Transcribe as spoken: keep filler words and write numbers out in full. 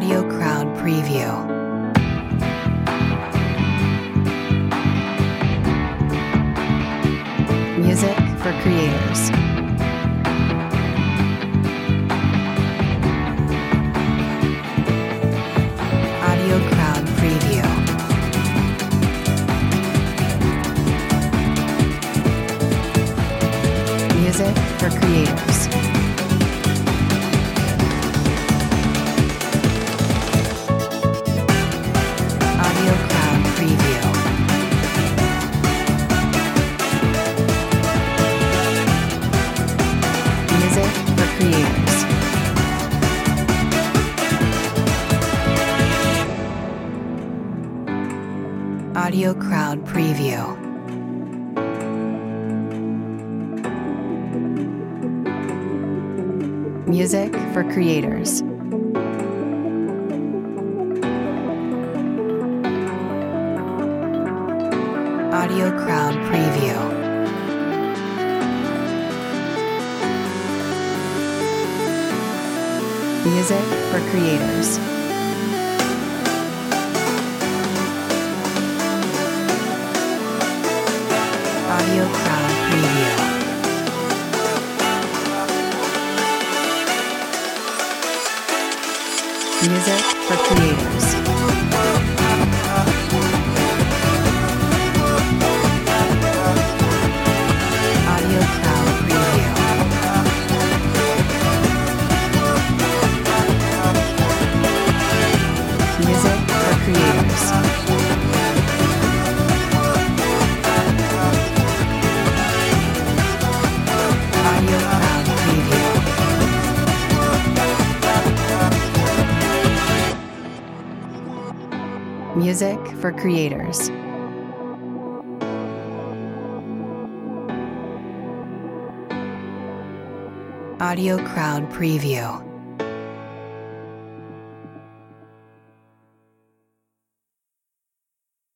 Audio Crowd Preview. Music for creators. Audio Crowd Preview. Music for creators. Audio Crowd Preview. Music for creators. Audio Crowd Preview. Music for creators. Audio Crowd Preview. Music for creators. Audio Crowd Preview. Music for creators. Audio Crowd Preview. Music for creators. Audio Crowd Preview. Music for creators. Audio Crowd Preview.